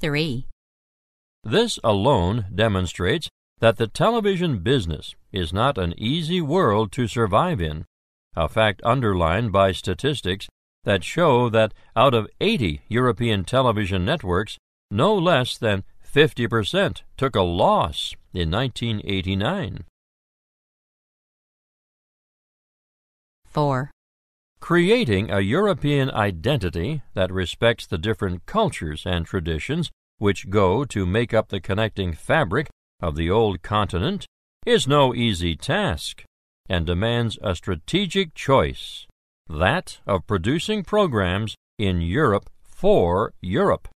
3. This alone demonstrates that the television business is not an easy world to survive in, a fact underlined by statistics that show that out of 80 European television networks, no less than 50% took a loss in 1989. 4. Creating a European identity that respects the different cultures and traditions which go to make up the connecting fabric of the old continent is no easy task and demands a strategic choice, that of producing programs in Europe for Europe.